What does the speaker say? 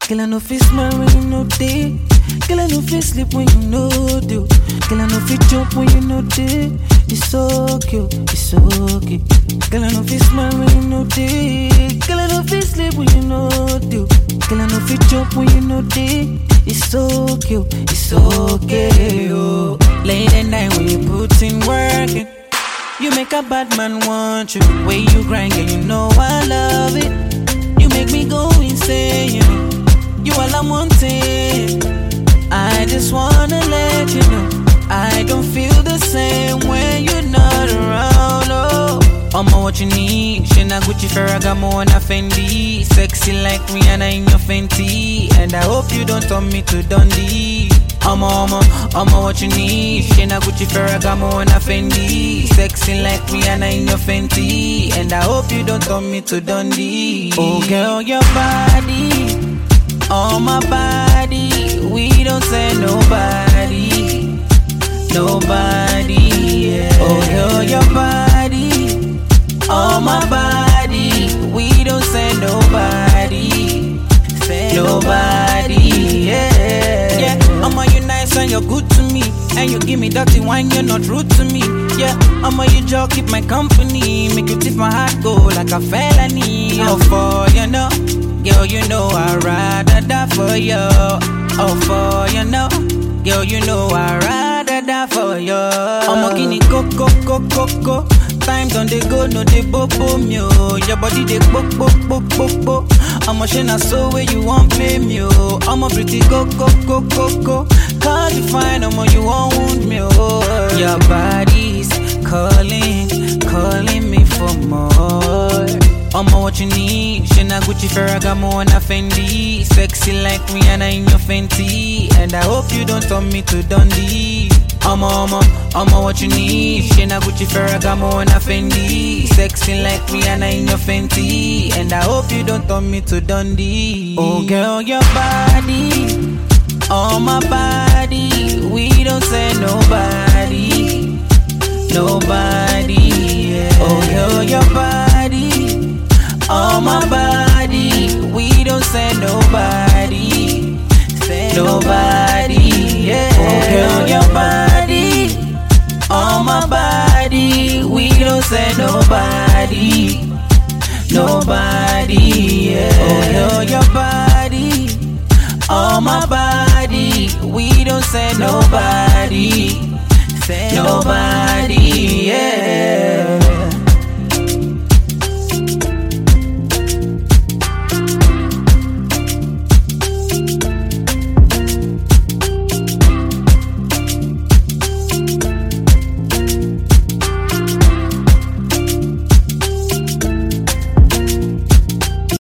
Girl, I know fit smile when you know day. Girl, I know fit sleep when you know do. Girl, I know fit jump when you know day. It's so cute, it's so cute. Girl, I know fit smile when you know day. Girl, I know fit sleep when you know do. Girl, I know fit jump when you know day. It's so cute, it's so okay, oh. Late at night when you put in work in, you make a bad man want you. Way you grind, girl, you know I love it. You make me go insane, you know. You all I'm wanting. I just wanna let you know I don't feel the same when you're not around, oh. I'ma what you need. Shina Gucci, Ferragamo, and a Fendi. Sexy like Rihanna in your Fenty. And I hope you don't turn me to Dundee. I'ma what you need. Shina Gucci, Ferragamo, and a Fendi. Sexy like Rihanna in your Fenty. And I hope you don't turn me to Dundee. Oh girl, your body, on my body, we don't say nobody, nobody, yeah. Oh girl, your body, on my body, we don't say nobody, nobody, yeah. Yeah, you nice and you're good to me, and you give me dirty wine, you're not rude to me. Yeah, you just keep my company, make you tip my heart go like a felony. Oh, for you know, girl, you know I'd rather die for you. Oh, for you know, girl, you know I'd rather die for you. I'm a guinea coco. Times on the go, no they bobo me. Your body they bo. I'm a shina so where you want play me. I'm a pretty go. Cause you fine, you won't wound me. Your body's calling me for more. What you need. Shina Gucci, Ferragamo, and a Fendi. Sexy like Rihanna in your Fenty. And I hope you don't turn me to Dundee. What you need. Shina Gucci, Ferragamo, and a Fendi. Sexy like Rihanna in your Fenty. And I hope you don't turn me to Dundee. Oh girl, your body, on my body, we don't say nobody, nobody, yeah. Oh girl, your body, on my body, we don't say nobody, nobody, yeah. Oh girl, your body, on my body, we don't say nobody, nobody, yeah. Oh girl, your body, on my body, we don't say nobody, nobody.